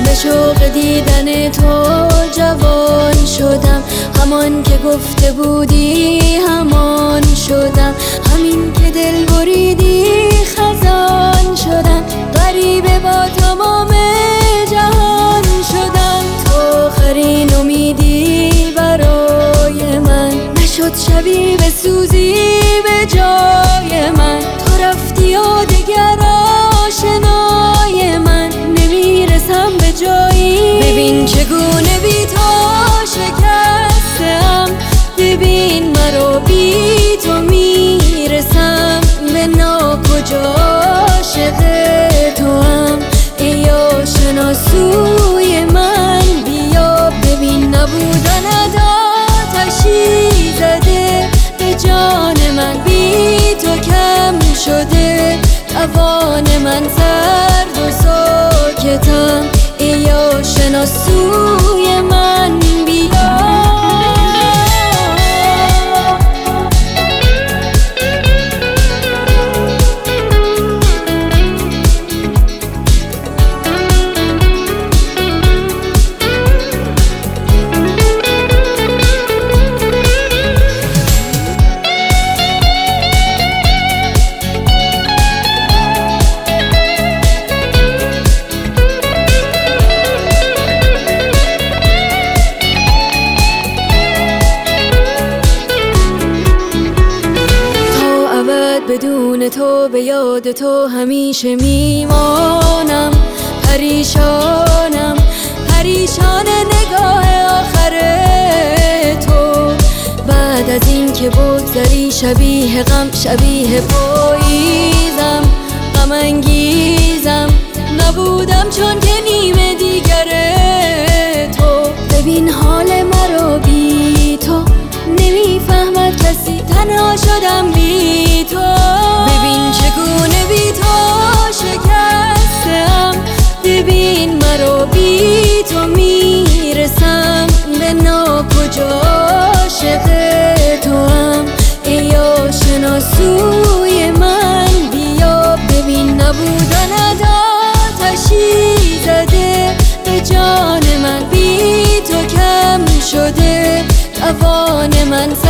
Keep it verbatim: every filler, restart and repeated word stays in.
به شوق دیدن تو جوان شدم، همان که گفته بودی همان شدم، همین که دل بریدی خزان شدم، غریبه با تمام جهان شدم. تو آخرین امیدی برای من، نشد شبی بسوزی به جای من، تو رفتی و دگر آشنای من، نمیرسم به جایی. ببین چگونه بی تو شکستم، ببین مرا بی تو میرسم به ناکجا. عاشق تو هم ای آشناسوی من، بیا ببین نبودنت آتشی زده به جان من، بی تو کم شده توان من، سرد و ساکتم ای آشناسوی من، بیا. بدون تو به یاد تو همیشه میمانم، پریشانم پریشان نگاه آخر تو. بعد از این که بگذری شبیه غم شبیه پاییزم، غم انگیزم نبودم چون که نیمه دیگر تو. ببین حال مرا بی تو نمیفهمد کسی، تنها شدم بی تو. ببین چگونه بی تو شکستم، ببین مرا بی تو میرسم به ناکجا. عاشق تو هم ای آشناسوی من، بیا ببین نبودنت آتشی زده به جان من، بی تو کم شده توان من،